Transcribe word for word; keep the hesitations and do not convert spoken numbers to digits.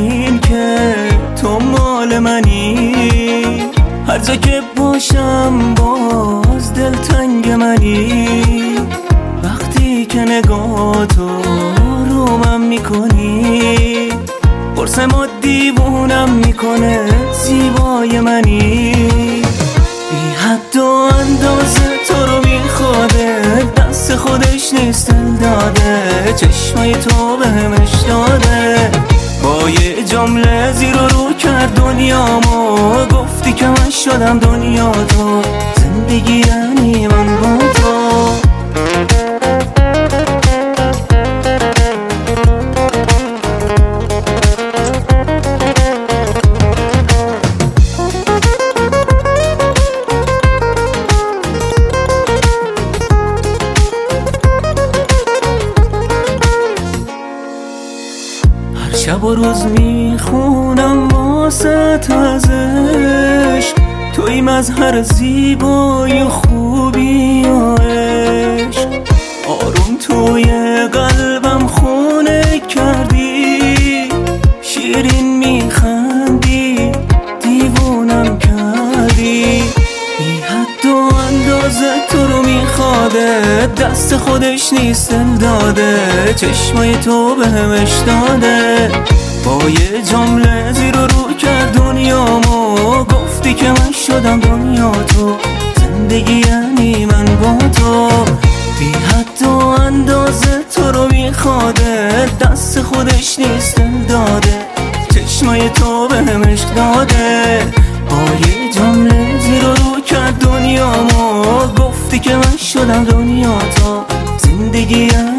این که تو مال منی، هر جا که باشم باز دلتنگ منی. وقتی که نگاه تو رو من میکنی، قرصم و دیوونم میکنه زیبای منی. بی حد و اندازه تو رو میخواده، دست خودش نیست دل داده، چشمای تو بهمش داده. با یه جمله زیر و رو کرد دنیامو، گفتی که من شدم دنیا تو، زندگی یعنی من با تو. شب و روز میخونم واسه ازش، توی مظهر زیبایی و خوبی و عشق. آروم توی قلبم خونه کردی، شیرین میخندی دیوونم کردی. بی حد و اندازه تو رو میخواده، دست خودش نیست دل داده، چشمای تو بهمش داده. با یه جمله زیر و رو کرد دنیامو، گفتی که من شدم دنیا تو، زندگی یعنی من با تو. بی حد و اندازه تو رو میخواده، دست خودش نیست دل داده، چشمای تو بهمش داده. با یه جمله زیر و رو کرد دنیامو، گفتی که من شدم دنیا تو، زندگی یعنی